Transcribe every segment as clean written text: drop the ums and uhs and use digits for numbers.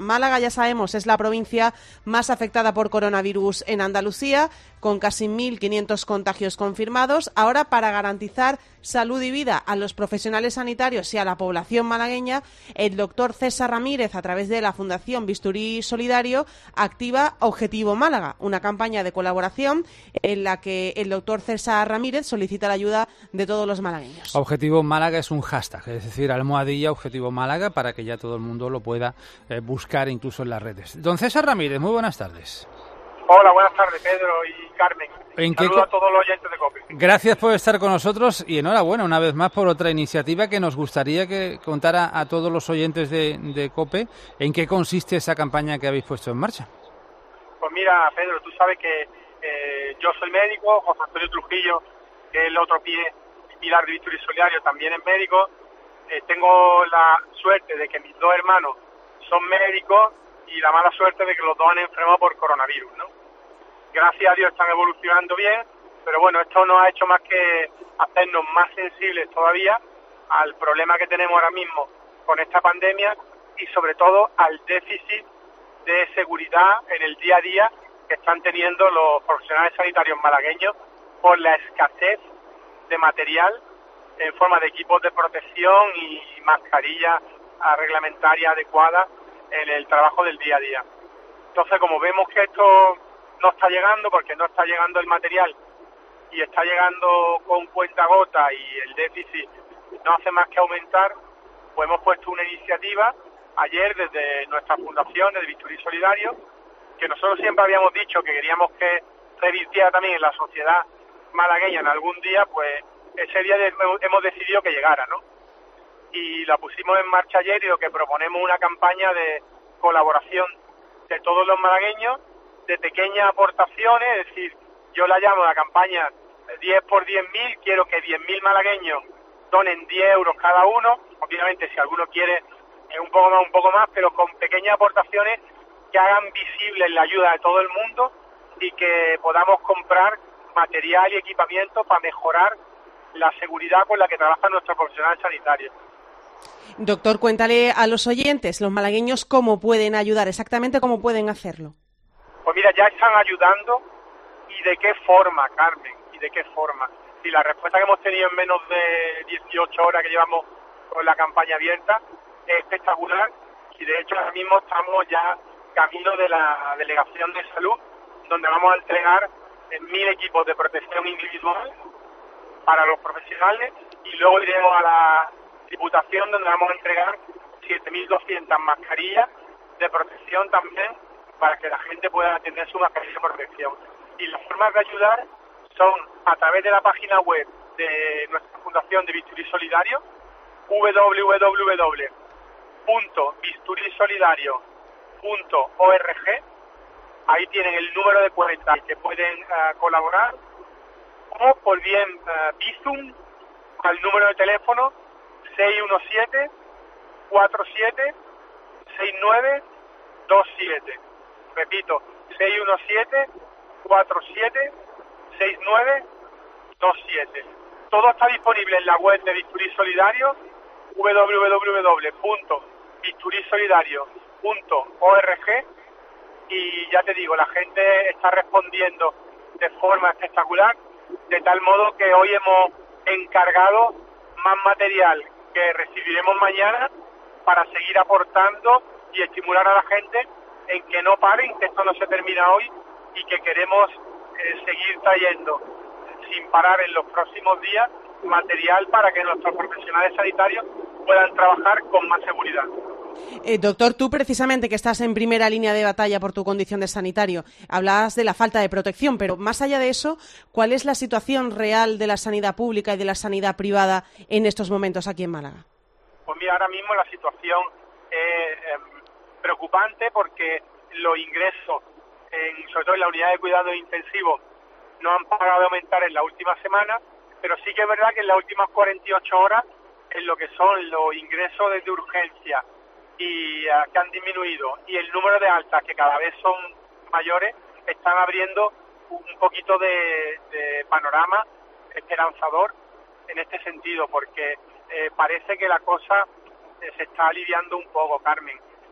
Málaga, ya sabemos, es la provincia más afectada por coronavirus en Andalucía, con casi 1.500 contagios confirmados. Ahora, para garantizar salud y vida a los profesionales sanitarios y a la población malagueña, el doctor César Ramírez, a través de la Fundación Bisturí Solidario, activa Objetivo Málaga, una campaña de colaboración en la que el doctor César Ramírez solicita la ayuda de todos los malagueños. Objetivo Málaga es un hashtag, es decir, almohadilla Objetivo Málaga, para que ya todo el mundo lo pueda buscar incluso en las redes. Don César Ramírez, muy buenas tardes. Hola, buenas tardes, Pedro y Carmen. Saludos a todos los oyentes de COPE. Gracias por estar con nosotros y enhorabuena una vez más por otra iniciativa que nos gustaría que contara a todos los oyentes de COPE en qué consiste esa campaña que habéis puesto en marcha. Pues mira, Pedro, tú sabes que yo soy médico, José Antonio Trujillo, que es el otro pilar de Bisturí Solidario, también es médico. Tengo la suerte de que mis dos hermanos son médicos y la mala suerte de que los dos han enfermado por coronavirus, ¿no? Gracias a Dios están evolucionando bien, pero bueno, esto nos ha hecho más que hacernos más sensibles todavía al problema que tenemos ahora mismo con esta pandemia y sobre todo al déficit de seguridad en el día a día que están teniendo los profesionales sanitarios malagueños por la escasez de material en forma de equipos de protección y mascarillas reglamentarias adecuadas en el trabajo del día a día. Entonces, como vemos que esto no está llegando, porque no está llegando el material y está llegando con cuentagotas y el déficit no hace más que aumentar, pues hemos puesto una iniciativa ayer desde nuestra fundación, de Bisturí Solidario, que nosotros siempre habíamos dicho que queríamos que revirtiera también en la sociedad malagueña en algún día, pues ese día hemos decidido que llegara, ¿no? Y la pusimos en marcha ayer y lo que proponemos una campaña de colaboración de todos los malagueños, de pequeñas aportaciones, es decir, yo la llamo la campaña 10 por 10.000, quiero que 10.000 malagueños donen 10 euros cada uno, obviamente si alguno quiere un poco más, pero con pequeñas aportaciones que hagan visible la ayuda de todo el mundo y que podamos comprar material y equipamiento para mejorar la seguridad con la que trabajan nuestros profesionales sanitarios. Doctor, cuéntale a los oyentes, los malagueños, cómo pueden ayudar, exactamente cómo pueden hacerlo. Pues mira, ya están ayudando y de qué forma, Carmen, y de qué forma. Y la respuesta que hemos tenido en menos de 18 horas que llevamos con la campaña abierta es espectacular y de hecho ahora mismo estamos ya camino de la Delegación de Salud, donde vamos a entregar 1.000 equipos de protección individual para los profesionales y luego iremos a la Diputación, donde vamos a entregar 7.200 mascarillas de protección también para que la gente pueda tener su mascarilla de protección. Y las formas de ayudar son a través de la página web de nuestra Fundación de Bisturí Solidario, www.bisturisolidario.org. Ahí tienen el número de cuenta que pueden colaborar, o por bien Bizum al número de teléfono 617-47-6927. Repito, 617-47-6927. Todo está disponible en la web de Bisturí Solidario, www.bisturisolidario.org, y ya te digo, la gente está respondiendo de forma espectacular, de tal modo que hoy hemos encargado más material que recibiremos mañana para seguir aportando y estimular a la gente en que no paren, que esto no se termina hoy y que queremos seguir trayendo sin parar en los próximos días material para que nuestros profesionales sanitarios puedan trabajar con más seguridad. Doctor, tú precisamente que estás en primera línea de batalla por tu condición de sanitario, hablabas de la falta de protección, pero más allá de eso, ¿cuál es la situación real de la sanidad pública y de la sanidad privada en estos momentos aquí en Málaga? Pues mira, ahora mismo la situación es preocupante porque los ingresos, sobre todo en la unidad de cuidados intensivos, no han parado de aumentar en la última semana, pero sí que es verdad que en las últimas 48 horas, en lo que son los ingresos desde urgencia y que han disminuido, y el número de altas, que cada vez son mayores, están abriendo un poquito de panorama esperanzador en este sentido, porque parece que la cosa se está aliviando un poco, Carmen.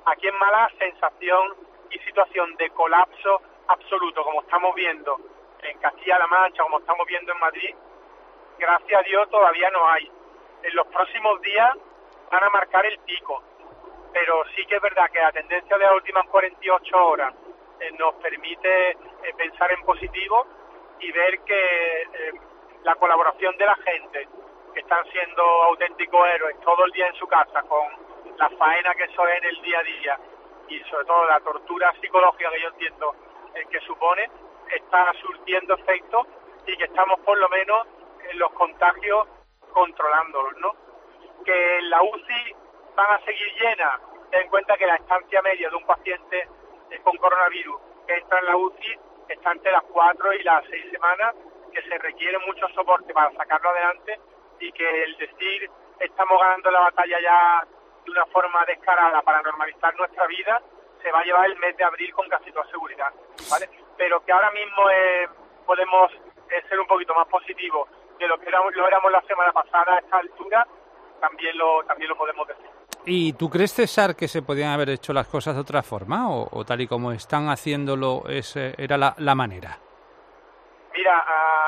Aquí en Málaga, sensación y situación de colapso absoluto, como estamos viendo en Castilla-La Mancha, como estamos viendo en Madrid, gracias a Dios todavía no hay. En los próximos días van a marcar el pico, pero sí que es verdad que la tendencia de las últimas 48 horas nos permite pensar en positivo y ver que la colaboración de la gente, que están siendo auténticos héroes todo el día en su casa, con la faena que eso es en el día a día y sobre todo la tortura psicológica que yo entiendo que supone, está surtiendo efecto y que estamos por lo menos en los contagios controlándolos, ¿no? Que en la UCI van a seguir llenas. Ten en cuenta que la estancia media de un paciente con coronavirus que entra en la UCI está entre las 4 y las 6 semanas, que se requiere mucho soporte para sacarlo adelante y que el decir estamos ganando la batalla ya de una forma descarada para normalizar nuestra vida se va a llevar el mes de abril con casi toda seguridad, ¿vale? Pero que ahora mismo podemos ser un poquito más positivos de lo que lo éramos la semana pasada a esta altura, también lo podemos decir. ¿Y tú crees, César, que se podían haber hecho las cosas de otra forma o tal y como están haciéndolo era la manera? Mira,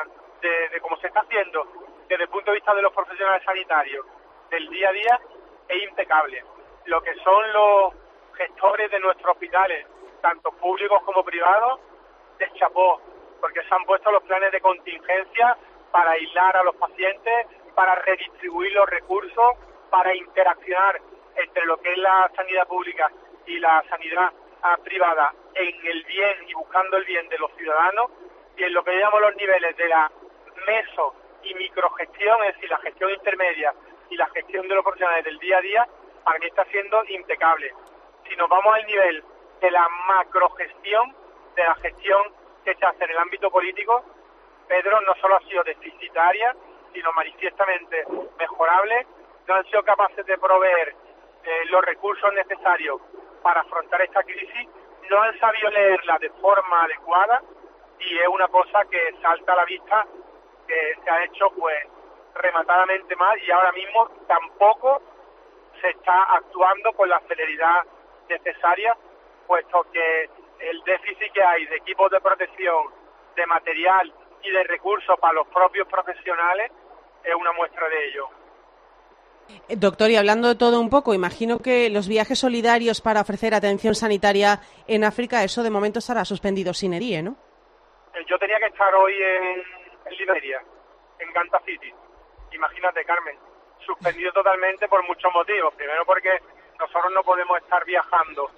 de cómo se está haciendo desde el punto de vista de los profesionales sanitarios del día a día es impecable. Lo que son los gestores de nuestros hospitales, tanto públicos como privados, de chapó, porque se han puesto los planes de contingencia para aislar a los pacientes, para redistribuir los recursos, para interaccionar entre lo que es la sanidad pública y la sanidad privada en el bien y buscando el bien de los ciudadanos, y en lo que llamamos los niveles de la meso y microgestión, es decir, la gestión intermedia y la gestión de los profesionales del día a día, para mí está siendo impecable. Si nos vamos al nivel de la macrogestión, de la gestión que se hace en el ámbito político, Pedro, no solo ha sido deficitaria, sino manifiestamente mejorable. No han sido capaces de proveer los recursos necesarios para afrontar esta crisis, no han sabido leerla de forma adecuada y es una cosa que salta a la vista, que se ha hecho pues rematadamente mal y ahora mismo tampoco se está actuando con la celeridad necesaria, puesto que el déficit que hay de equipos de protección, de material y de recursos para los propios profesionales es una muestra de ello. Doctor, y hablando de todo un poco, imagino que los viajes solidarios para ofrecer atención sanitaria en África, eso de momento estará suspendido sin ERIE, ¿no? Yo tenía que estar hoy en Liberia, en Ganta City. Imagínate, Carmen, suspendido totalmente por muchos motivos. Primero porque nosotros no podemos estar viajando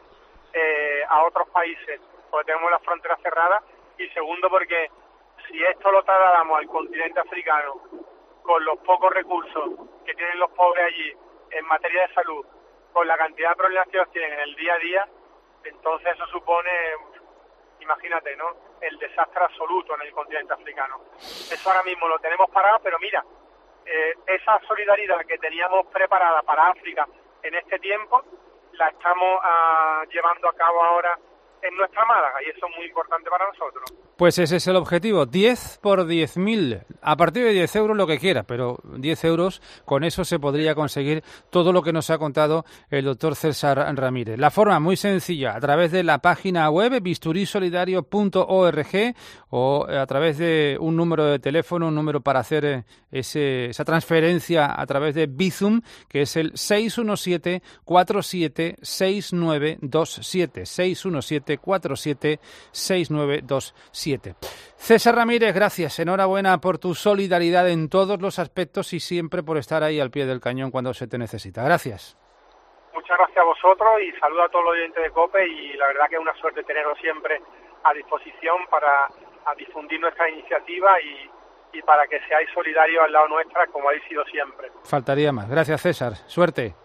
a otros países porque tenemos las fronteras cerradas, y segundo porque si esto lo trasladamos al continente africano con los pocos recursos que tienen los pobres allí en materia de salud, con la cantidad de problemas que ellos tienen en el día a día, entonces eso supone, imagínate, ¿no?, el desastre absoluto en el continente africano. Eso ahora mismo lo tenemos parado, pero mira, esa solidaridad que teníamos preparada para África en este tiempo, la estamos llevando a cabo ahora en nuestra Málaga, y eso es muy importante para nosotros. Pues ese es el objetivo, 10 por 10.000, a partir de 10 euros lo que quiera, pero 10 euros, con eso se podría conseguir todo lo que nos ha contado el doctor César Ramírez. La forma muy sencilla, a través de la página web bisturisolidario.org o a través de un número de teléfono, un número para hacer esa transferencia a través de Bizum, que es el 617-476927, 617-476927. César Ramírez, gracias, enhorabuena por tu solidaridad en todos los aspectos y siempre por estar ahí al pie del cañón cuando se te necesita. Gracias. Muchas gracias a vosotros y saludo a todos los oyentes de COPE, y la verdad que es una suerte teneros siempre a disposición para difundir nuestra iniciativa y para que seáis solidarios al lado nuestra como habéis sido siempre. Faltaría más. Gracias, César. Suerte.